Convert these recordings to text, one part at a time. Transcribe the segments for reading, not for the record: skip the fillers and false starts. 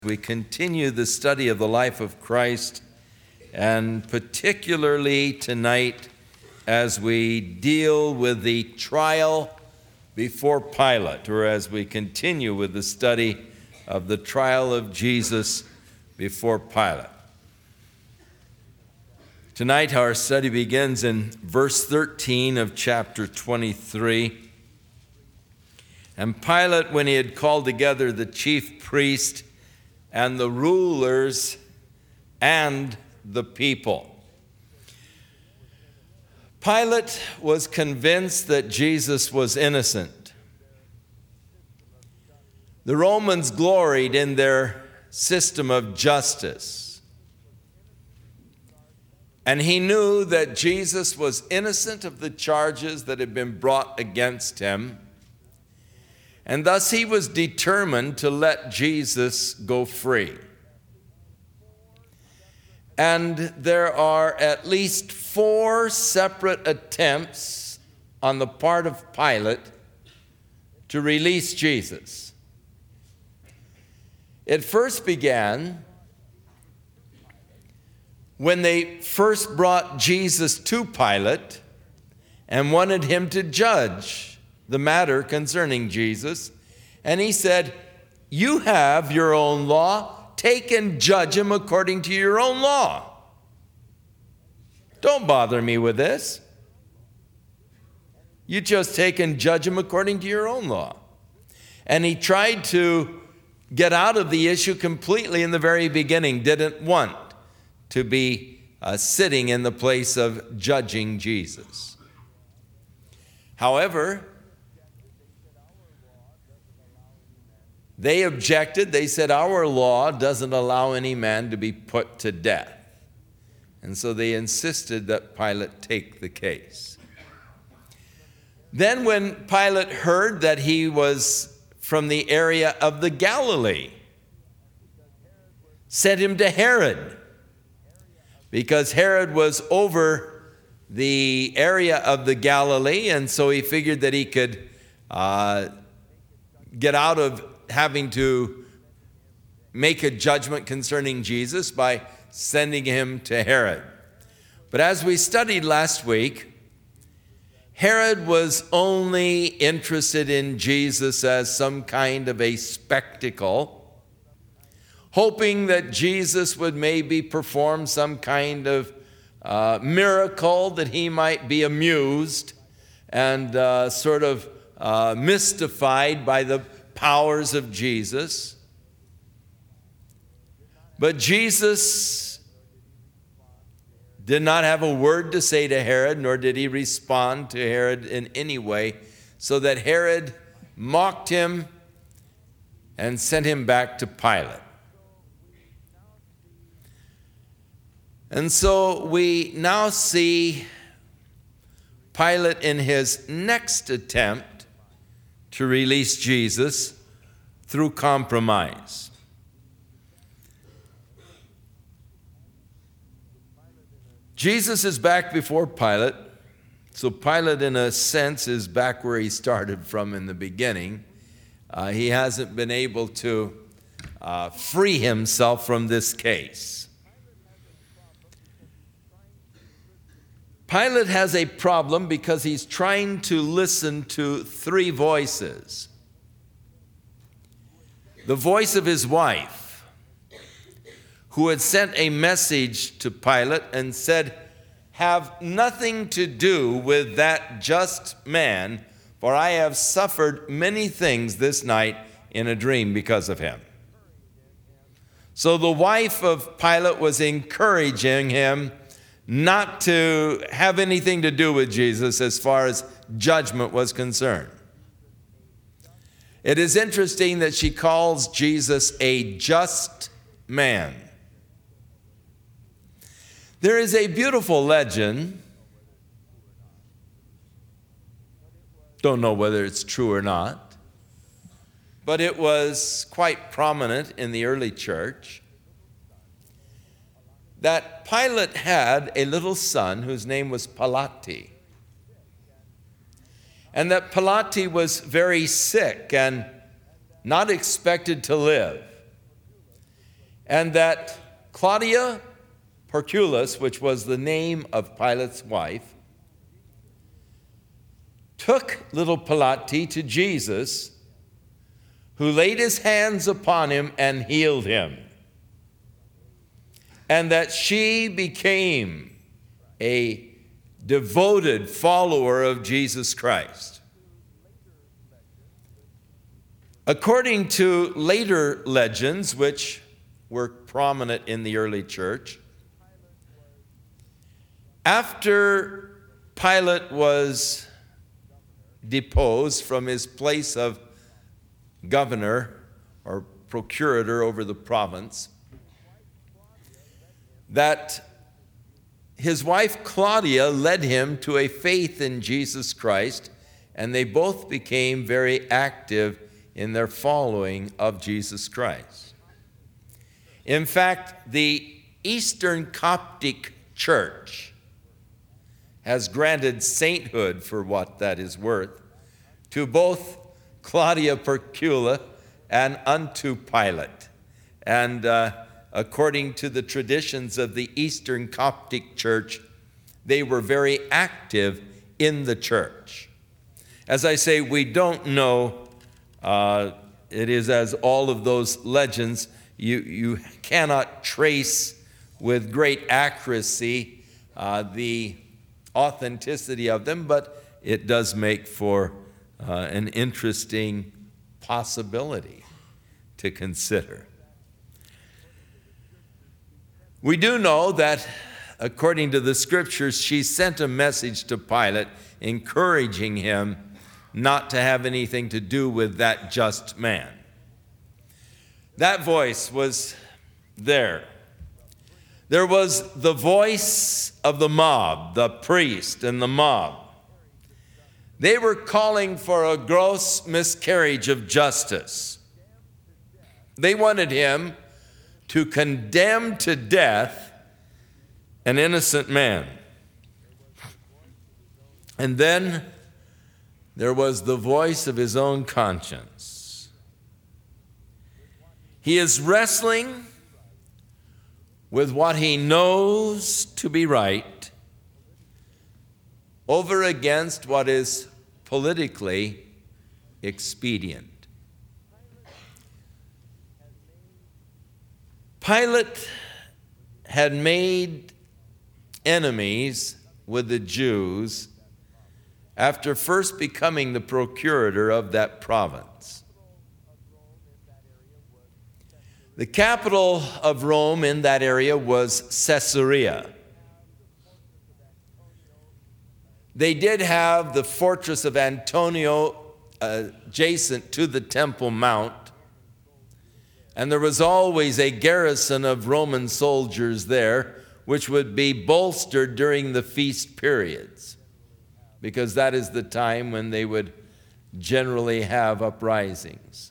We continue the study of the life of Christ, and particularly tonight as we deal with the trial before Pilate, or as we continue with the study of the trial of Jesus before Pilate. Tonight our study begins in verse 13 of chapter 23. And Pilate, when he had called together the chief priest and the rulers and the people. Pilate was convinced that Jesus was innocent. The Romans gloried in their system of justice. And he knew that Jesus was innocent of the charges that had been brought against him. And thus he was determined to let Jesus go free. And there are at least 4 separate attempts on the part of Pilate to release Jesus. It first began when they first brought Jesus to Pilate and wanted him to judge the matter concerning Jesus. And he said, "You have your own law. Take and judge him according to your own law. Don't bother me with this. You just take and judge him according to your own law." And he tried to get out of the issue completely in the very beginning, didn't want to be sitting in the place of judging Jesus. However, they objected. They said, "Our law doesn't allow any man to be put to death." And so they insisted that Pilate take the case. Then when Pilate heard that he was from the area of the Galilee, sent him to Herod, because Herod was over the area of the Galilee, and so he figured that he could get out of having to make a judgment concerning Jesus by sending him to Herod. But as we studied last week, Herod was only interested in Jesus as some kind of a spectacle, hoping that Jesus would maybe perform some kind of miracle that he might be amused and sort of mystified by the powers of Jesus. But Jesus did not have a word to say to Herod, nor did he respond to Herod in any way, so that Herod mocked him and sent him back to Pilate. And so we now see Pilate in his next attempt to release Jesus through compromise. Jesus is back before Pilate, so Pilate in a sense is back where he started from in the beginning. He hasn't been able to free himself from this case. Pilate has a problem because he's trying to listen to 3 voices. The voice of his wife, who had sent a message to Pilate and said, "Have nothing to do with that just man, for I have suffered many things this night in a dream because of him." So the wife of Pilate was encouraging him not to have anything to do with Jesus as far as judgment was concerned. It is interesting that she calls Jesus a just man. There is a beautiful legend, don't know whether it's true or not, but it was quite prominent in the early church, that Pilate had a little son whose name was Pilate. And that Pilate was very sick and not expected to live. and that Claudia Porcius, which was the name of Pilate's wife, took little Pilate to Jesus, who laid his hands upon him and healed him, and that she became a devoted follower of Jesus Christ. According to later legends, which were prominent in the early church, after Pilate was deposed from his place of governor or procurator over the province, that his wife Claudia led him to a faith in Jesus Christ, and they both became very active in their following of Jesus Christ. In fact, the Eastern Coptic Church has granted sainthood, for what that is worth, to both Claudia Porcius and unto Pilate. And according to the traditions of the Eastern Coptic Church, they were very active in the church. As I say, we don't know. It is as all of those legends, you cannot trace with great accuracy the authenticity of them, but it does make for an interesting possibility to consider. We do know that, according to the scriptures, she sent a message to Pilate encouraging him not to have anything to do with that just man. That voice was there. There was the voice of the mob, the priest and the mob. They were calling for a gross miscarriage of justice. They wanted him to condemn to death an innocent man. And then there was the voice of his own conscience. He is wrestling with what he knows to be right over against what is politically expedient. Pilate had made enemies with the Jews after first becoming the procurator of that province. The capital of Rome in that area was Caesarea. They did have the fortress of Antonia adjacent to the Temple Mount, and there was always a garrison of Roman soldiers there, which would be bolstered during the feast periods, because that is the time when they would generally have uprisings.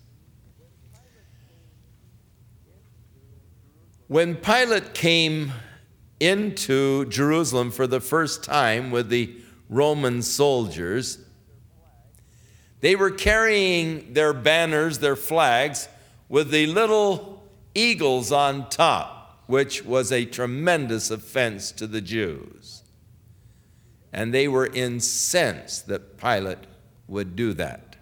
When Pilate came into Jerusalem for the first time with the Roman soldiers, they were carrying their banners, their flags, with the little eagles on top, which was a tremendous offense to the Jews. And they were incensed that Pilate would do that.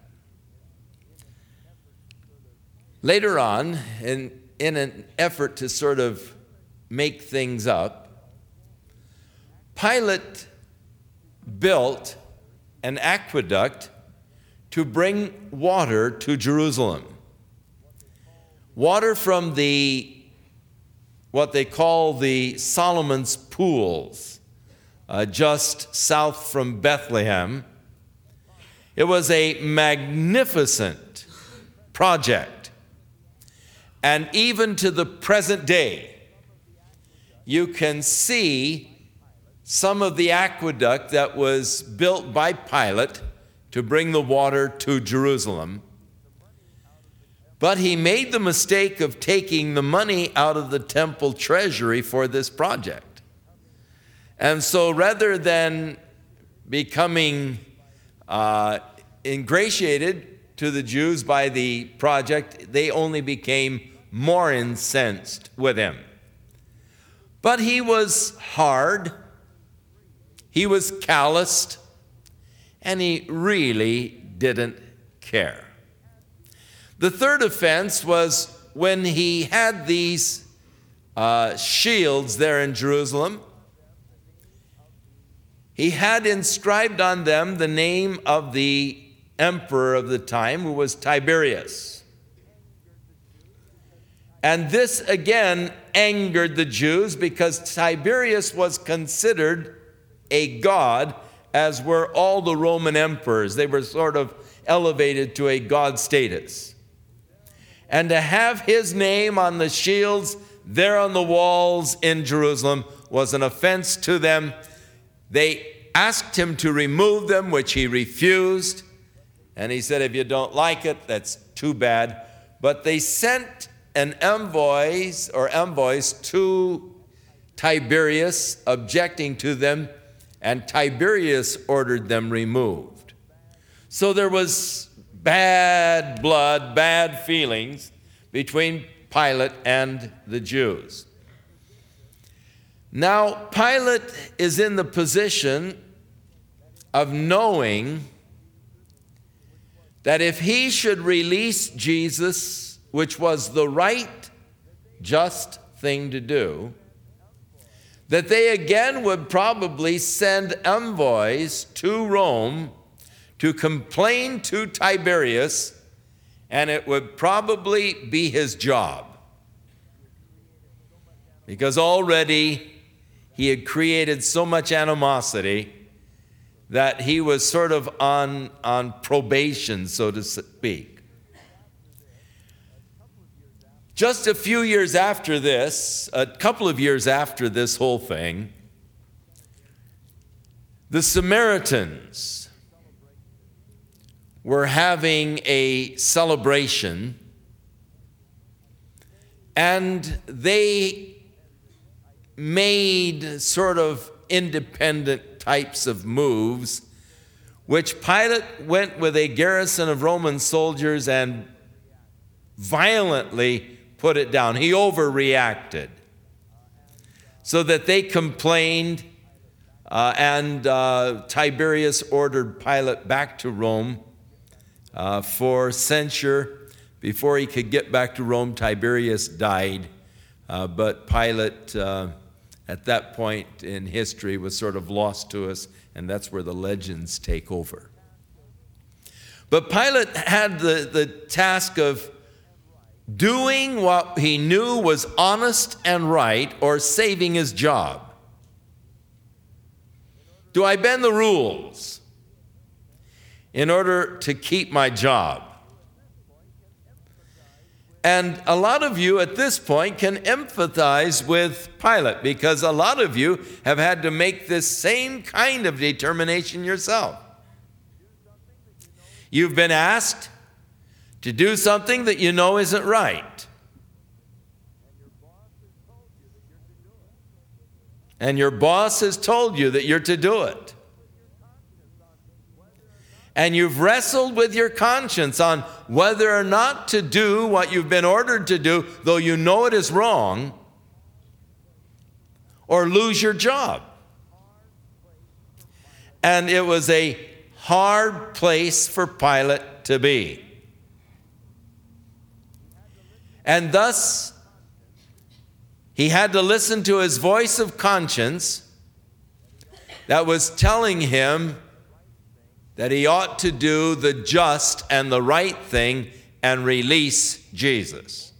Later on, in an effort to sort of make things up, Pilate built an aqueduct to bring water to Jerusalem. Water from what they call the Solomon's Pools, just south from Bethlehem. It was a magnificent project. And even to the present day, you can see some of the aqueduct that was built by Pilate to bring the water to Jerusalem. But he made the mistake of taking the money out of the temple treasury for this project. And so rather than becoming ingratiated to the Jews by the project, they only became more incensed with him. But he was hard, he was calloused, and he really didn't care. The third offense was when he had these shields there in Jerusalem. He had inscribed on them the name of the emperor of the time, who was Tiberius. And this again angered the Jews because Tiberius was considered a god, as were all the Roman emperors. They were sort of elevated to a god status. And to have his name on the shields there on the walls in Jerusalem was an offense to them. They asked him to remove them, which he refused. And he said, if you don't like it, that's too bad. But they sent an envoys to Tiberius, objecting to them, and Tiberius ordered them removed. So there was bad blood, bad feelings between Pilate and the Jews. Now, Pilate is in the position of knowing that if he should release Jesus, which was the right, just thing to do, that they again would probably send envoys to Rome to complain to Tiberius, and it would probably be his job. Because already he had created so much animosity that he was sort of on probation, so to speak. Just a few years after this, a couple of years after this whole thing, the Samaritans were having a celebration, and they made sort of independent types of moves, which Pilate went with a garrison of Roman soldiers and violently put it down. He overreacted, so that they complained, and Tiberius ordered Pilate back to Rome for censure. Before he could get back to Rome, Tiberius died, but Pilate, at that point in history, was sort of lost to us, and that's where the legends take over. But Pilate had the task of doing what he knew was honest and right, or saving his job. Do I bend the rules in order to keep my job? And a lot of you at this point can empathize with Pilate, because a lot of you have had to make this same kind of determination yourself. You've been asked to do something that you know isn't right. And your boss has told you that you're to do it. And you've wrestled with your conscience on whether or not to do what you've been ordered to do, though you know it is wrong, or lose your job. And it was a hard place for Pilate to be. And thus, he had to listen to his voice of conscience that was telling him that he ought to do the just and the right thing and release Jesus.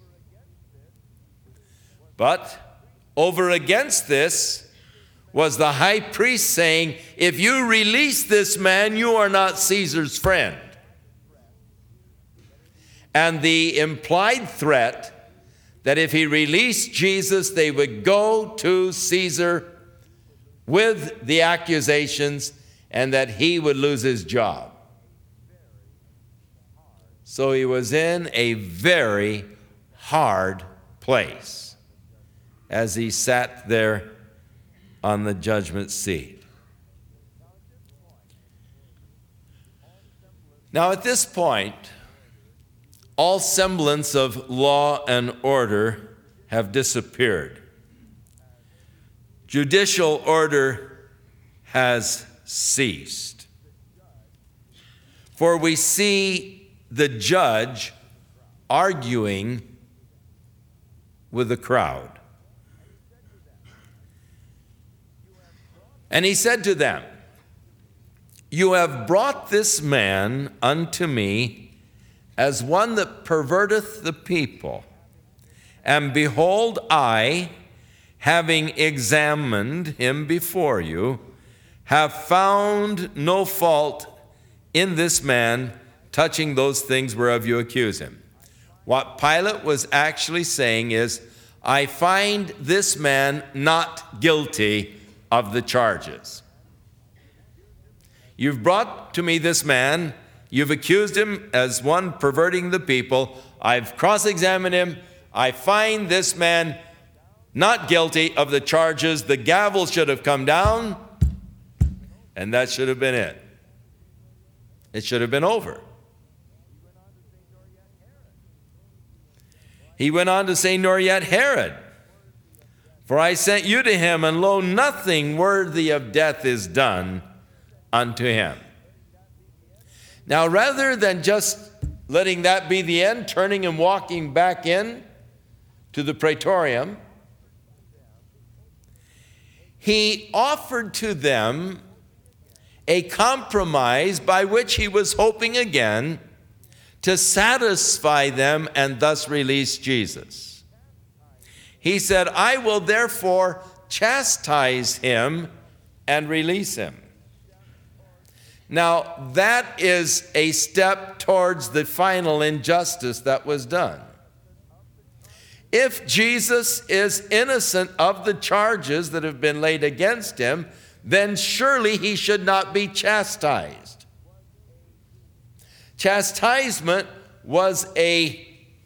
But over against this was the high priest saying, if you release this man, you are not Caesar's friend. And the implied threat that if he released Jesus, they would go to Caesar with the accusations, and that he would lose his job. So he was in a very hard place as he sat there on the judgment seat. Now at this point, all semblance of law and order have disappeared. Judicial order has ceased. For we see the judge arguing with the crowd. And he said to them, "You have brought this man unto me as one that perverteth the people. And behold, I, having examined him before you, have found no fault in this man touching those things whereof you accuse him." What Pilate was actually saying is, I find this man not guilty of the charges. You've brought to me this man, you've accused him as one perverting the people. I've cross-examined him. I find this man not guilty of the charges. The gavel should have come down, and that should have been it. It should have been over. He went on to say, "Nor yet Herod. For I sent you to him, and lo, nothing worthy of death is done unto him." Now, rather than just letting that be the end, turning and walking back in to the praetorium, he offered to them a compromise by which he was hoping again to satisfy them and thus release Jesus. He said, "I will therefore chastise him and release him." Now, that is a step towards the final injustice that was done. If Jesus is innocent of the charges that have been laid against him, then surely he should not be chastised. Chastisement was a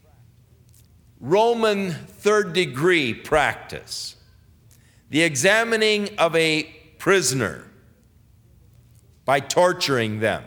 Roman third-degree practice. The examining of a prisoner by torturing them.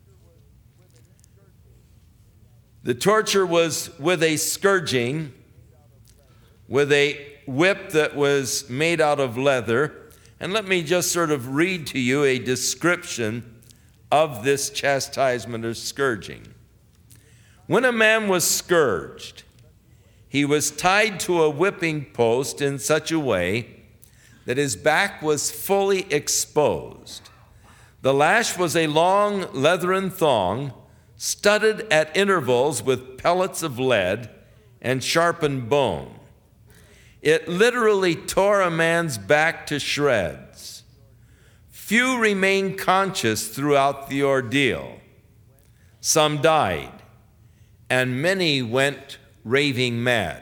The torture was with a scourging, with a whip that was made out of leather. And let me just sort of read to you a description of this chastisement or scourging. When a man was scourged, he was tied to a whipping post in such a way that his back was fully exposed. The lash was a long leathern thong, studded at intervals with pellets of lead and sharpened bone. It literally tore a man's back to shreds. Few remained conscious throughout the ordeal. Some died, and many went raving mad.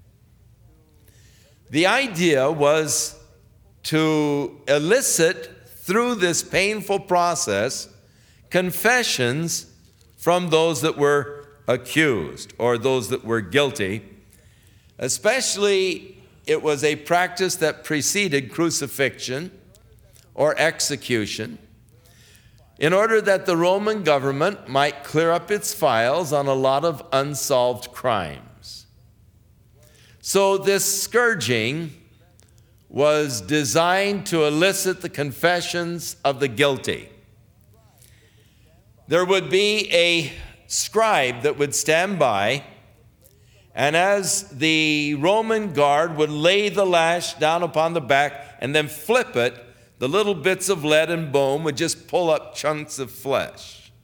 The idea was to elicit through this painful process confessions from those that were accused or those that were guilty. Especially, it was a practice that preceded crucifixion or execution, in order that the Roman government might clear up its files on a lot of unsolved crimes. So this scourging was designed to elicit the confessions of the guilty. There would be a scribe that would stand by, and as the Roman guard would lay the lash down upon the back and then flip it, the little bits of lead and bone would just pull up chunks of flesh.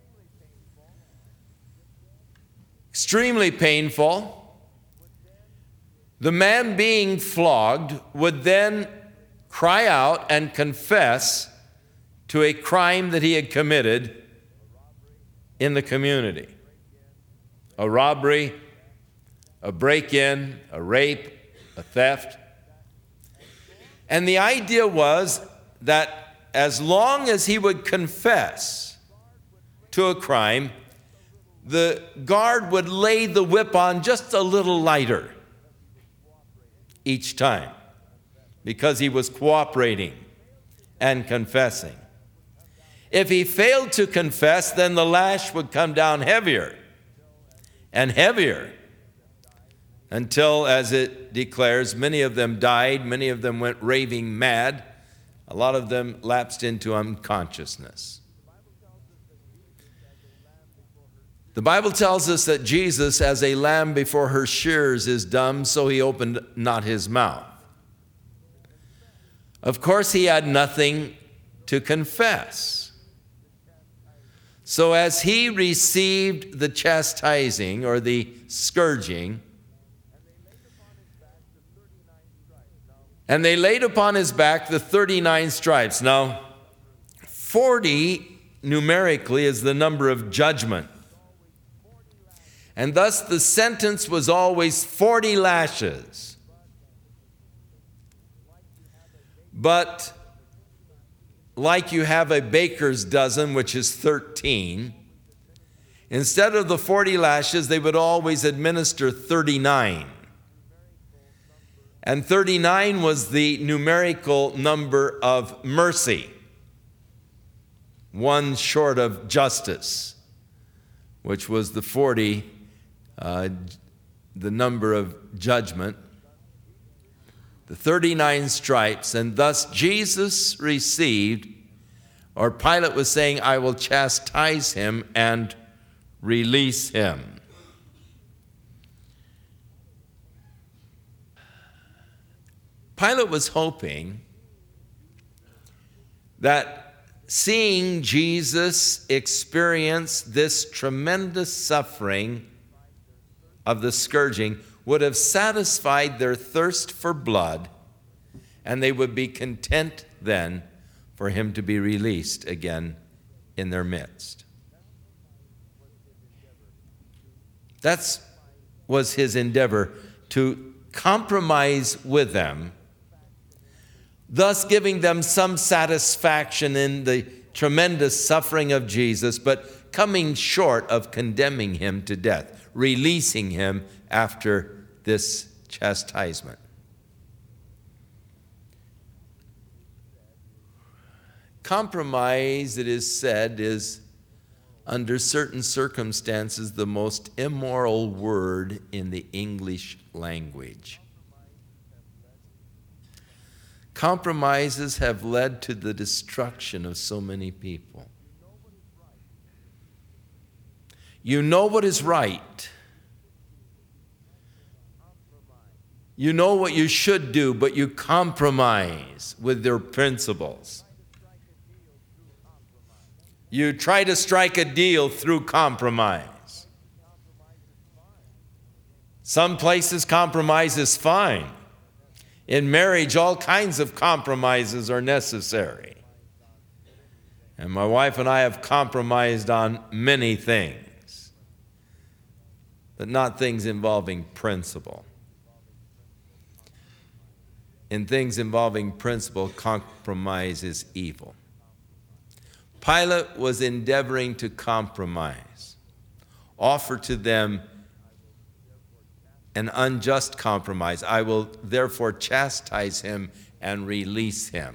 Extremely painful. The man being flogged would then cry out and confess to a crime that he had committed in the community. A robbery, a break-in, a rape, a theft. And the idea was that as long as he would confess to a crime, the guard would lay the whip on just a little lighter each time, because he was cooperating and confessing. If he failed to confess, then the lash would come down heavier and heavier, until, as it declares, many of them died, many of them went raving mad, a lot of them lapsed into unconsciousness. The Bible tells us that Jesus, as a lamb before her shears is dumb, so he opened not his mouth. Of course, he had nothing to confess. So as he received the chastising or the scourging, and they laid upon his back the 39 stripes. Now, 40 numerically is the number of judgment. And thus the sentence was always 40 lashes. But like you have a baker's dozen, which is 13, instead of the 40 lashes, they would always administer 39. And 39 was the numerical number of mercy, one short of justice, which was the 40, the number of judgment, the 39 stripes. And thus Jesus received, or Pilate was saying, I will chastise him and release him. Pilate was hoping that seeing Jesus experience this tremendous suffering of the scourging would have satisfied their thirst for blood, and they would be content then for him to be released again in their midst. That was his endeavor, to compromise with them, thus giving them some satisfaction in the tremendous suffering of Jesus, but coming short of condemning him to death, releasing him after this chastisement. Compromise, it is said, is under certain circumstances the most immoral word in the English language. Compromises have led to the destruction of so many people. You know what is right. You know what you should do, but you compromise with your principles. You try to strike a deal through compromise. Some places compromise is fine. In marriage, all kinds of compromises are necessary. And my wife and I have compromised on many things, but not things involving principle. In things involving principle, compromise is evil. Pilate was endeavoring to compromise, offer to them an unjust compromise. I will therefore chastise him and release him.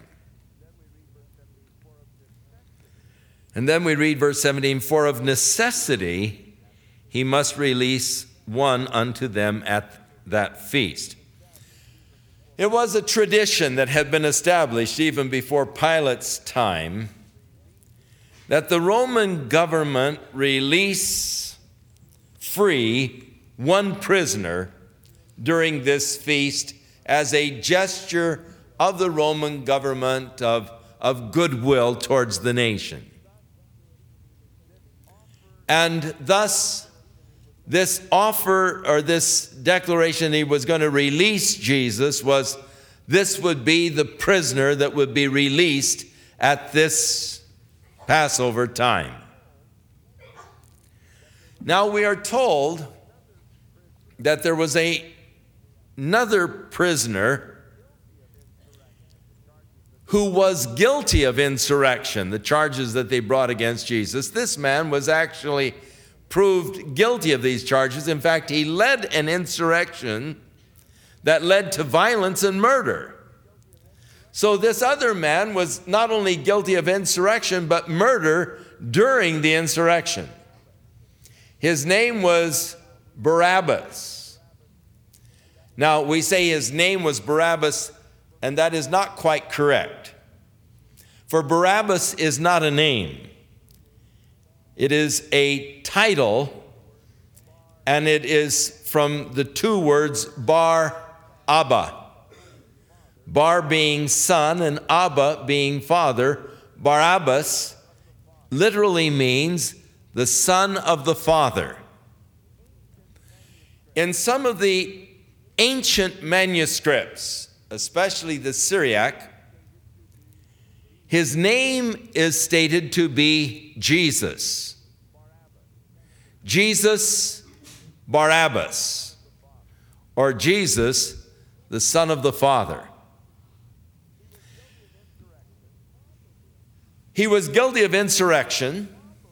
And then we read verse 17, for of necessity he must release one unto them at that feast. It was a tradition that had been established even before Pilate's time that the Roman government release free one prisoner during this feast as a gesture of the Roman government of goodwill towards the nation. And thus, this offer or this declaration he was going to release Jesus this would be the prisoner that would be released at this Passover time. Now we are told that there was another prisoner who was guilty of insurrection, the charges that they brought against Jesus. This man was actually proved guilty of these charges. In fact, he led an insurrection that led to violence and murder. So this other man was not only guilty of insurrection, but murder during the insurrection. His name was Barabbas. Now, we say his name was Barabbas, and that is not quite correct. For Barabbas is not a name. It is a title, and it is from the two words Bar Abba. Bar being son and Abba being father. Barabbas literally means the son of the father. In some of the ancient manuscripts, especially the Syriac, his name is stated to be Jesus. Jesus Barabbas, or Jesus, the son of the Father. He was guilty of insurrection.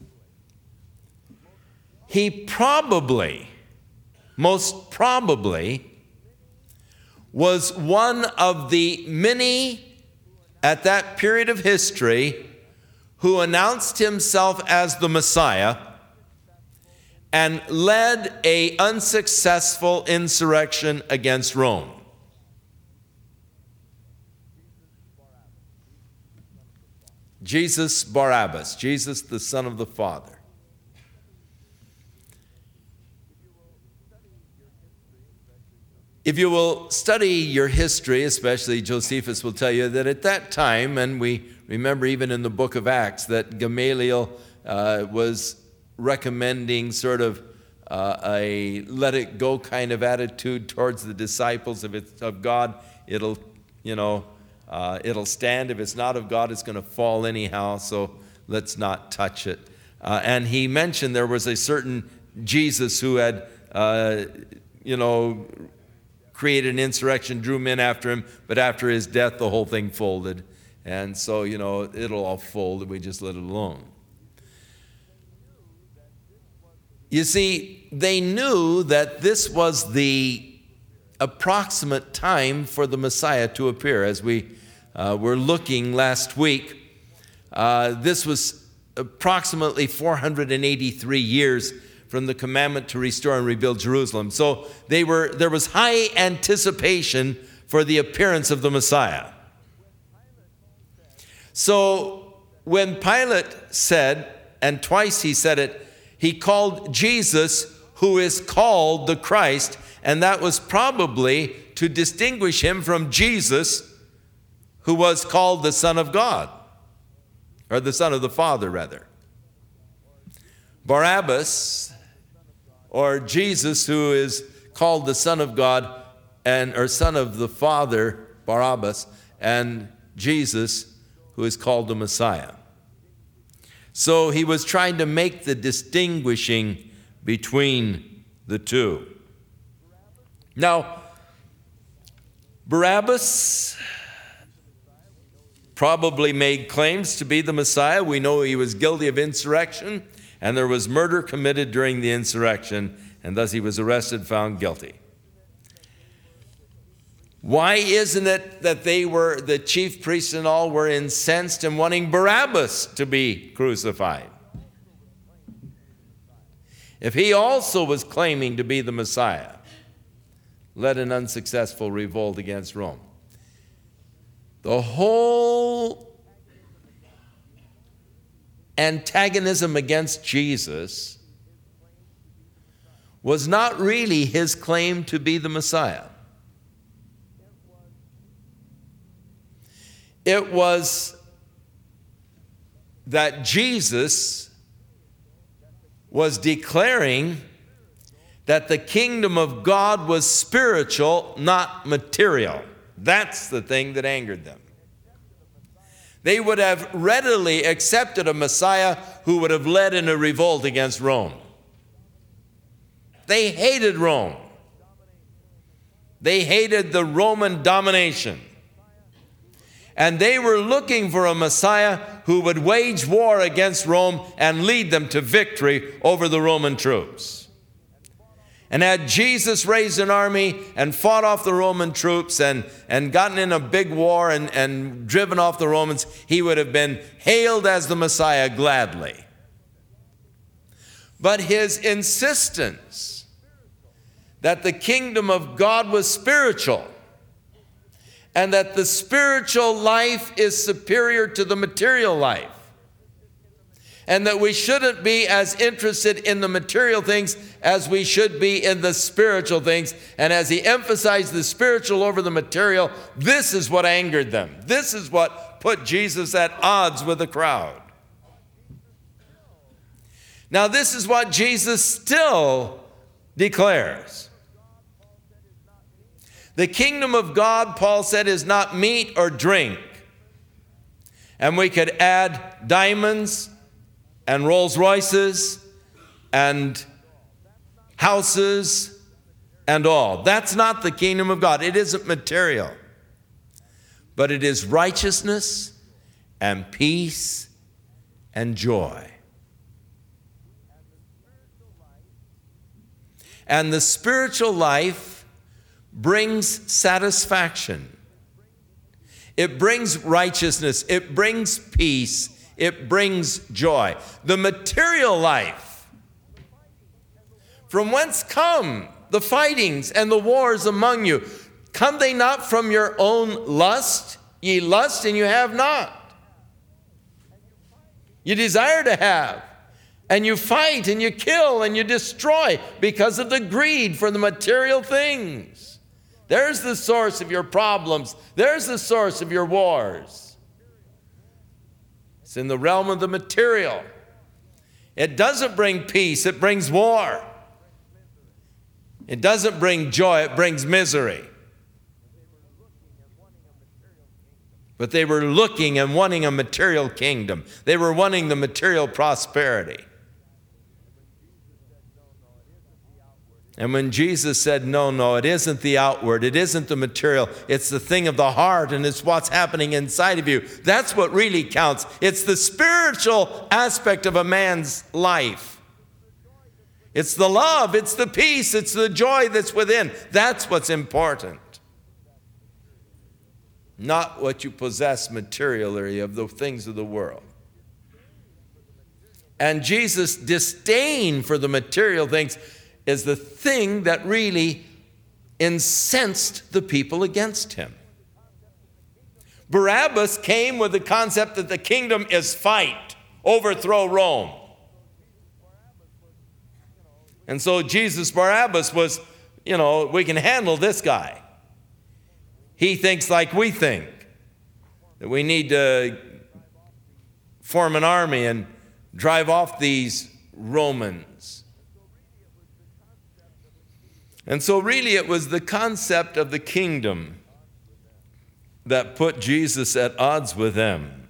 He probably, most probably, was one of the many at that period of history who announced himself as the Messiah and led an unsuccessful insurrection against Rome. Jesus Barabbas, Jesus the Son of the Father. If you will study your history, especially Josephus will tell you that at that time, and we remember even in the book of Acts, that Gamaliel was recommending sort of a let it go kind of attitude towards the disciples. If it's of God, it'll stand. If it's not of God, it's going to fall anyhow, so let's not touch it. And he mentioned there was a certain Jesus who had, created an insurrection, drew men after him, but after his death, the whole thing folded. And so, it'll all fold if we just let it alone. You see, they knew that this was the approximate time for the Messiah to appear. As we were looking last week, this was approximately 483 years from the commandment to restore and rebuild Jerusalem. So there was high anticipation for the appearance of the Messiah. So when Pilate said, and twice he said it, he called Jesus, who is called the Christ, and that was probably to distinguish him from Jesus, who was called the Son of God, or the Son of the Father, rather. Barabbas, or Jesus, who is called the Son of God, or Son of the Father, Barabbas, and Jesus, who is called the Messiah. So he was trying to make the distinguishing between the two. Now, Barabbas probably made claims to be the Messiah. We know he was guilty of insurrection, and there was murder committed during the insurrection, and thus he was arrested, found guilty. Why isn't it that the chief priests and all were incensed and wanting Barabbas to be crucified? If he also was claiming to be the Messiah, led an unsuccessful revolt against Rome. The whole antagonism against Jesus was not really his claim to be the Messiah. It was that Jesus was declaring that the kingdom of God was spiritual, not material. That's the thing that angered them. They would have readily accepted a Messiah who would have led in a revolt against Rome. They hated Rome. They hated the Roman domination. And they were looking for a Messiah who would wage war against Rome and lead them to victory over the Roman troops. And had Jesus raised an army and fought off the Roman troops and gotten in a big war and driven off the Romans, he would have been hailed as the Messiah gladly. But his insistence that the kingdom of God was spiritual, and that the spiritual life is superior to the material life, and that we shouldn't be as interested in the material things as we should be in the spiritual things. And as he emphasized the spiritual over the material, this is what angered them. This is what put Jesus at odds with the crowd. Now, this is what Jesus still declares. The kingdom of God, Paul said, is not meat or drink. And we could add diamonds and Rolls Royces and houses and all. That's not the kingdom of God. It isn't material. But it is righteousness and peace and joy. And the spiritual life brings satisfaction. It brings righteousness. It brings peace. It brings joy. The material life, from whence come the fightings and the wars among you? Come they not from your own lust? Ye lust and you have not. You desire to have, and you fight and you kill and you destroy because of the greed for the material things. There's the source of your problems. There's the source of your wars. It's in the realm of the material. It doesn't bring peace, it brings war. It doesn't bring joy, it brings misery. But they were looking and wanting a material kingdom. They were wanting the material prosperity. And when Jesus said, no, it isn't the outward, it isn't the material, it's the thing of the heart, and it's what's happening inside of you. That's what really counts. It's the spiritual aspect of a man's life. It's the love, it's the peace, it's the joy that's within. That's what's important. Not what you possess materially of the things of the world. And Jesus' disdain for the material things is the thing that really incensed the people against him. Barabbas came with the concept that the kingdom is fight, overthrow Rome. And so Barabbas was, we can handle this guy. He thinks like we think, that we need to form an army and drive off these Romans. And so really it was the concept of the kingdom that put Jesus at odds with them.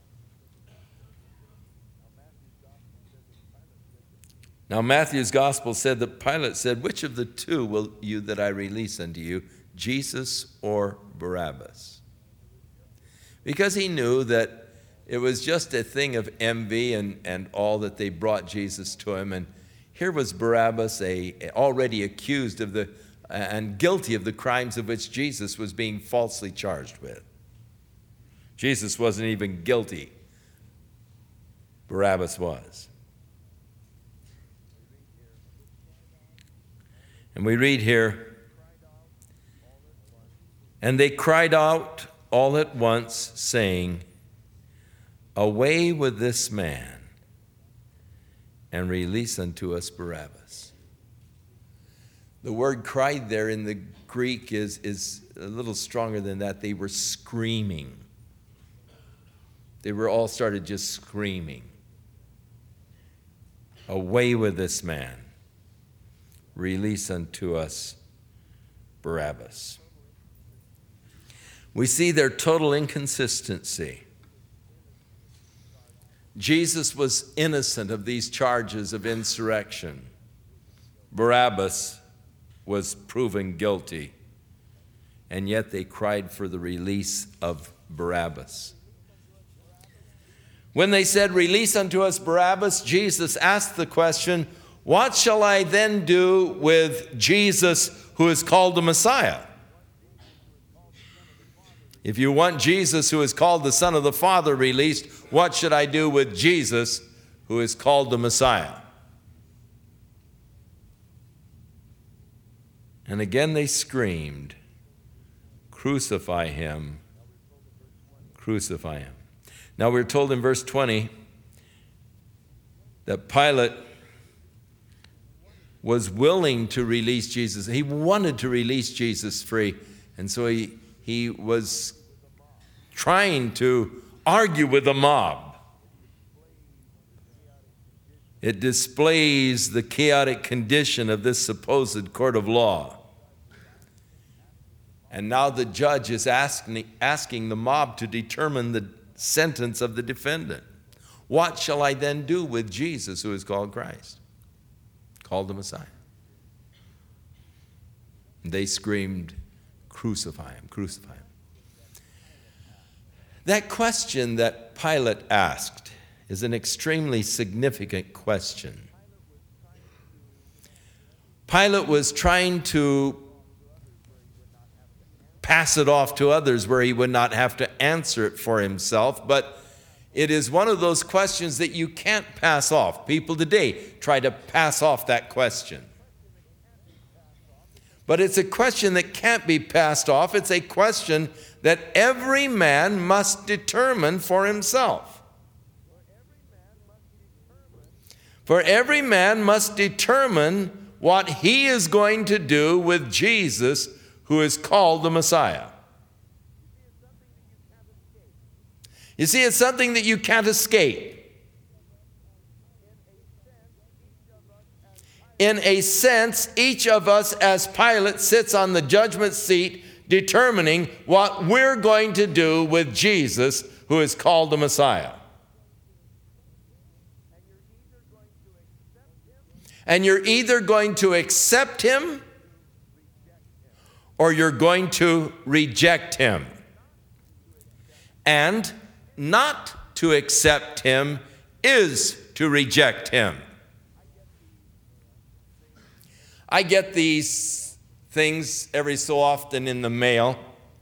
Now Matthew's gospel said that Pilate said, "Which of the two will you that I release unto you, Jesus or Barabbas?" Because he knew that it was just a thing of envy and all that they brought Jesus to him. And here was Barabbas, already accused of and guilty of the crimes of which Jesus was being falsely charged with. Jesus wasn't even guilty. Barabbas was. And we read here, "And they cried out all at once, saying, Away with this man, and release unto us Barabbas." The word cried there in the Greek is a little stronger than that. They were screaming. They were all started just screaming. "Away with this man, release unto us Barabbas." We see their total inconsistency. Jesus was innocent of these charges of insurrection. Barabbas was proven guilty, and yet they cried for the release of Barabbas. When they said, "Release unto us Barabbas," Jesus asked the question, "What shall I then do with Jesus who is called the Messiah?" If you want Jesus who is called the Son of the Father released, what should I do with Jesus who is called the Messiah? And again they screamed, "Crucify him, crucify him." Now we're told in verse 20 that Pilate was willing to release Jesus. He wanted to release Jesus free. And so he was trying to argue with the mob. It displays the chaotic condition of this supposed court of law. And now the judge is asking the mob to determine the sentence of the defendant. What shall I then do with Jesus, who is called Christ, called the Messiah? And they screamed, "Crucify him, crucify him." That question that Pilate asked is an extremely significant question. Pilate was trying to pass it off to others where he would not have to answer it for himself, but it is one of those questions that you can't pass off. People today try to pass off that question. But it's a question that can't be passed off. It's a question that every man must determine for himself. For every man must determine what he is going to do with Jesus, who is called the Messiah. You see, it's something that you can't escape. In a sense, each of us as Pilate sits on the judgment seat determining what we're going to do with Jesus, who is called the Messiah. And you're either going to accept him or you're going to reject him. And not to accept him is to reject him. I get these things every so often in the mail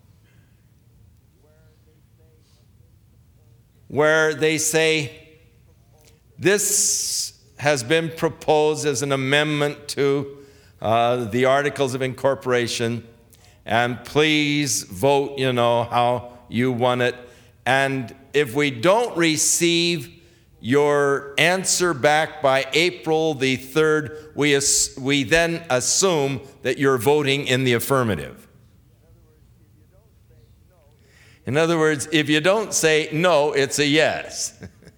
where they say, "This has been proposed as an amendment to the Articles of Incorporation, and please vote, how you want it. And if we don't receive your answer back by April the 3rd, we then assume that you're voting in the affirmative." In other words, if you don't say no, it's a yes.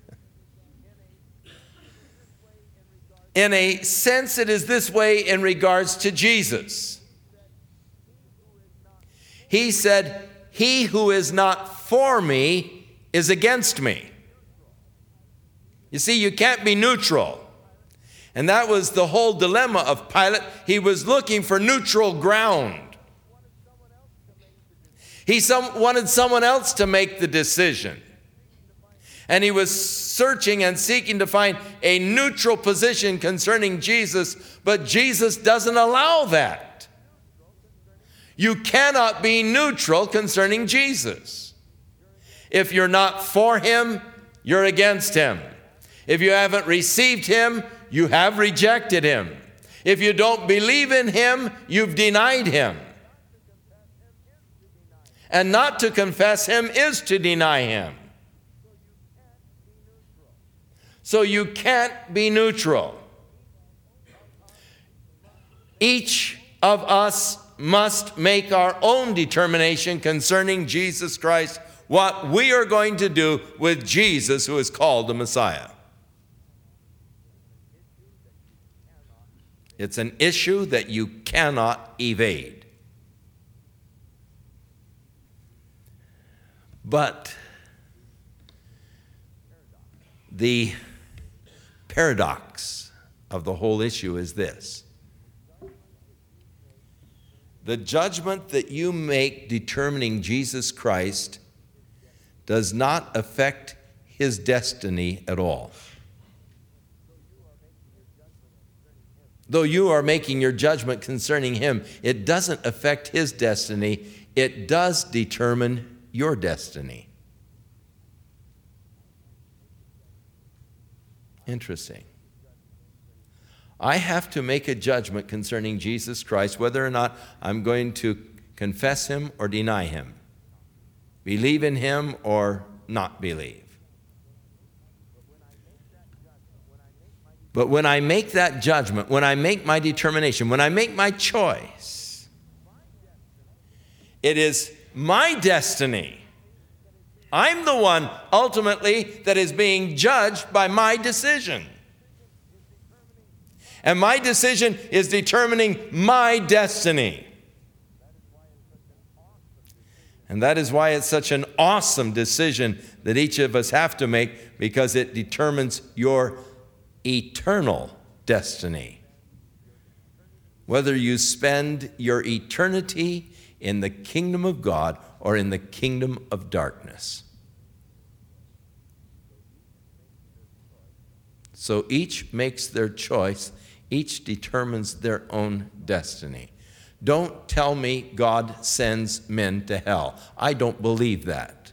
In a sense, it is this way in regards to Jesus. He said, "He who is not for me is against me." You see, you can't be neutral. And that was the whole dilemma of Pilate. He was looking for neutral ground. He wanted someone else to make the decision. And he was searching and seeking to find a neutral position concerning Jesus, but Jesus doesn't allow that. You cannot be neutral concerning Jesus. If you're not for him, you're against him. If you haven't received him, you have rejected him. If you don't believe in him, you've denied him. And not to confess him is to deny him. So you can't be neutral. Each of us must make our own determination concerning Jesus Christ, what we are going to do with Jesus, who is called the Messiah. It's an issue that you cannot evade. But the paradox of the whole issue is this: the judgment that you make determining Jesus Christ does not affect his destiny at all. Though you are making your judgment concerning him, it doesn't affect his destiny. It does determine your destiny. Interesting. I have to make a judgment concerning Jesus Christ, whether or not I'm going to confess him or deny him, believe in him or not believe. But when I make that judgment, when I make my determination, when I make my choice, it is my destiny. I'm the one ultimately that is being judged by my decision. And my decision is determining my destiny. And that is why it's such an awesome decision that each of us have to make, because it determines your eternal destiny. Whether you spend your eternity in the kingdom of God or in the kingdom of darkness. So each makes their choice. Each determines their own destiny. Don't tell me God sends men to hell. I don't believe that.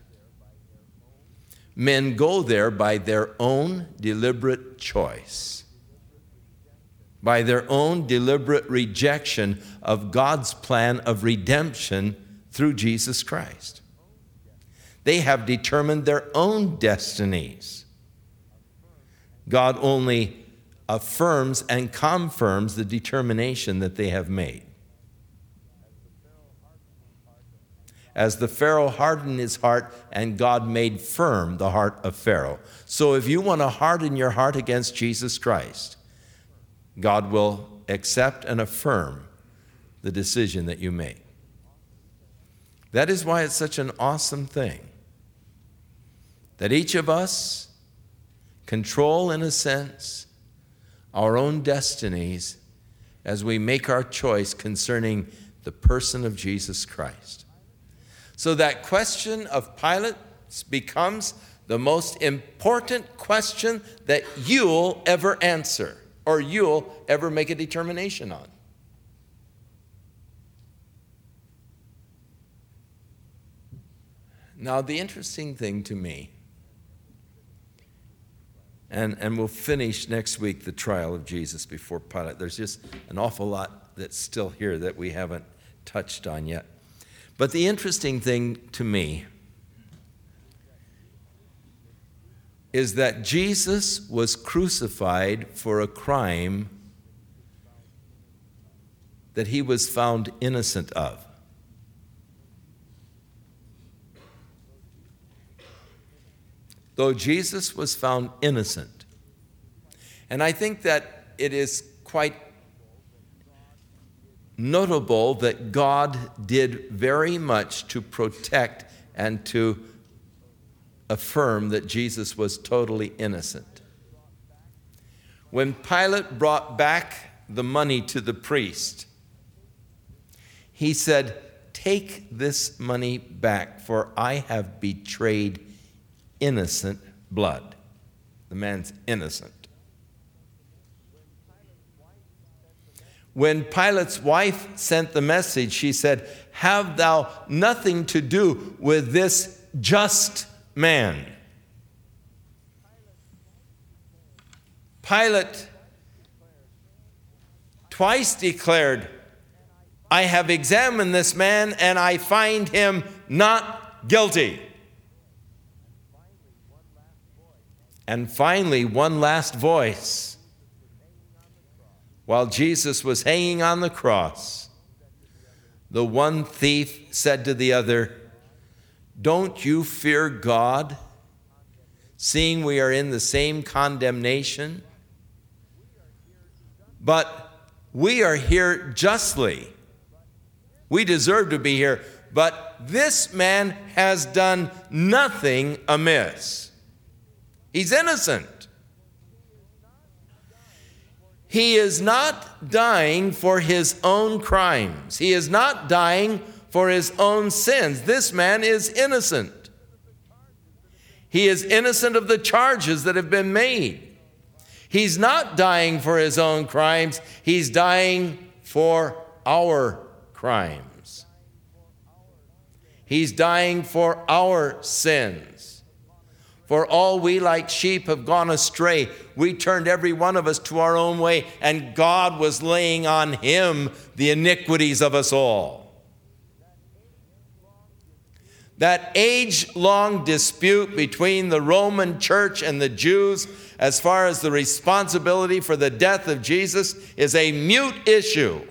Men go there by their own deliberate choice, by their own deliberate rejection of God's plan of redemption through Jesus Christ. They have determined their own destinies. God only affirms and confirms the determination that they have made. As the Pharaoh hardened his heart, and God made firm the heart of Pharaoh. So if you want to harden your heart against Jesus Christ, God will accept and affirm the decision that you make. That is why it's such an awesome thing that each of us control, in a sense, our own destinies as we make our choice concerning the person of Jesus Christ. So that question of Pilate becomes the most important question that you'll ever answer or you'll ever make a determination on. Now, the interesting thing to me, and we'll finish next week the trial of Jesus before Pilate. There's just an awful lot that's still here that we haven't touched on yet. But the interesting thing to me is that Jesus was crucified for a crime that he was found innocent of. Though Jesus was found innocent. And I think that it is quite notable that God did very much to protect and to affirm that Jesus was totally innocent. When Pilate brought back the money to the priest, he said, "Take this money back, for I have betrayed innocent blood." The man's innocent. When Pilate's wife sent the message, she said, "Have thou nothing to do with this just man." Pilate twice declared, "I have examined this man and I find him not guilty." And finally, one last voice. While Jesus was hanging on the cross, the one thief said to the other, "Don't you fear God, seeing we are in the same condemnation? But we are here justly. We deserve to be here, but this man has done nothing amiss. He's innocent. He is not dying for his own crimes. He is not dying for his own sins. This man is innocent. He is innocent of the charges that have been made. He's not dying for his own crimes. He's dying for our crimes. He's dying for our sins. For all we like sheep have gone astray. We turned every one of us to our own way, and God was laying on him the iniquities of us all. That age-long dispute between the Roman church and the Jews as far as the responsibility for the death of Jesus is a mute issue.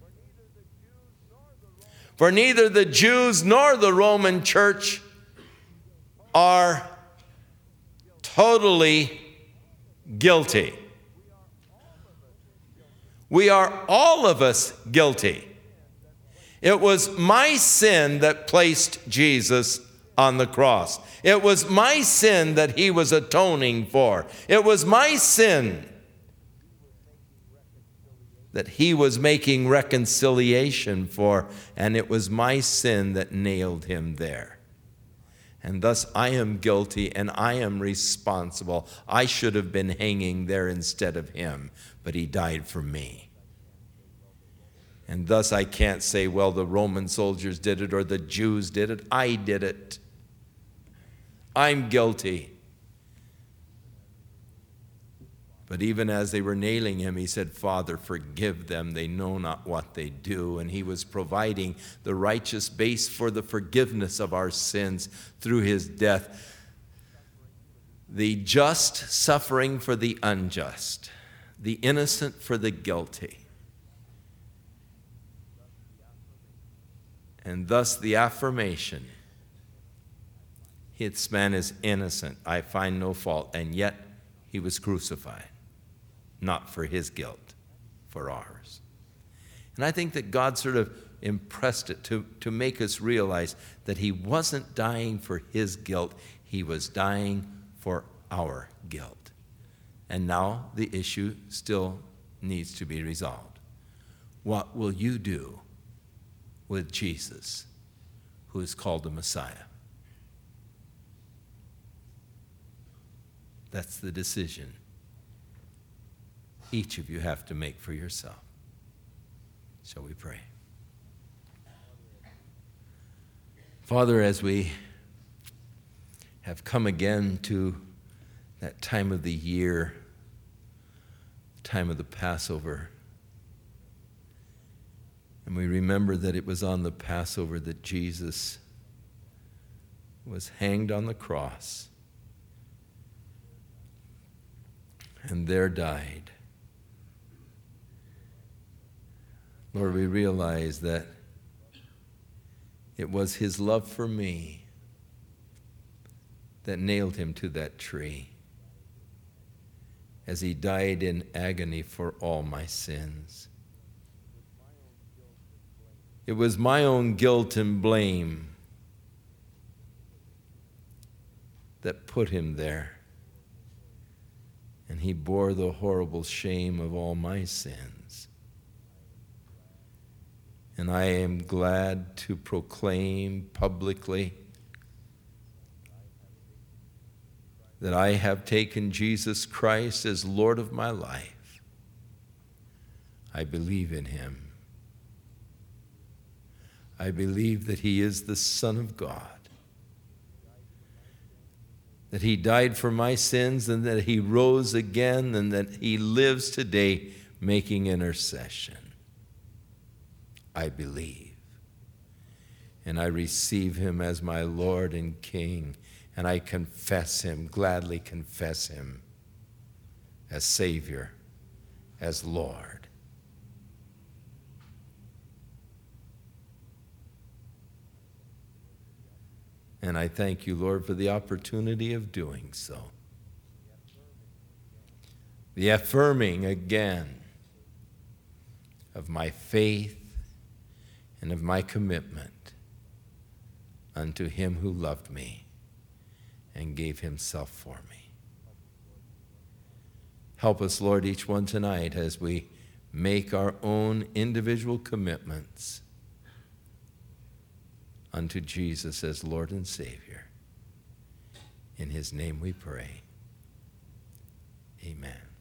For neither the Jews nor the Roman church are totally guilty. We are all of us guilty. It was my sin that placed Jesus on the cross. It was my sin that he was atoning for. It was my sin that he was making reconciliation for, and it was my sin that nailed him there. And thus I am guilty and I am responsible. I should have been hanging there instead of him, but he died for me. And thus I can't say, well, the Roman soldiers did it or the Jews did it. I did it. I'm guilty. But even as they were nailing him, he said, Father, forgive them. They know not what they do. And he was providing the righteous base for the forgiveness of our sins through his death. The just suffering for the unjust, the innocent for the guilty. And thus the affirmation, this man is innocent, I find no fault, and yet he was crucified, not for his guilt, for ours. And I think that God sort of impressed it to make us realize that he wasn't dying for his guilt, he was dying for our guilt. And now the issue still needs to be resolved. What will you do with Jesus, who is called the Messiah? That's the decision each of you have to make for yourself. Shall we pray? Father, as we have come again to that time of the year, time of the Passover, and we remember that it was on the Passover that Jesus was hanged on the cross and there died. Lord, we realize that it was his love for me that nailed him to that tree as he died in agony for all my sins. It was my own guilt and blame that put him there. And he bore the horrible shame of all my sins. And I am glad to proclaim publicly that I have taken Jesus Christ as Lord of my life. I believe in him. I believe that he is the Son of God, that he died for my sins and that he rose again and that he lives today making intercession. I believe, and I receive him as my Lord and King, and I confess him, gladly confess him as Savior, as Lord. And I thank you, Lord, for the opportunity of doing so. The affirming again of my faith and of my commitment unto him who loved me and gave himself for me. Help us, Lord, each one tonight as we make our own individual commitments unto Jesus as Lord and Savior. In his name we pray. Amen.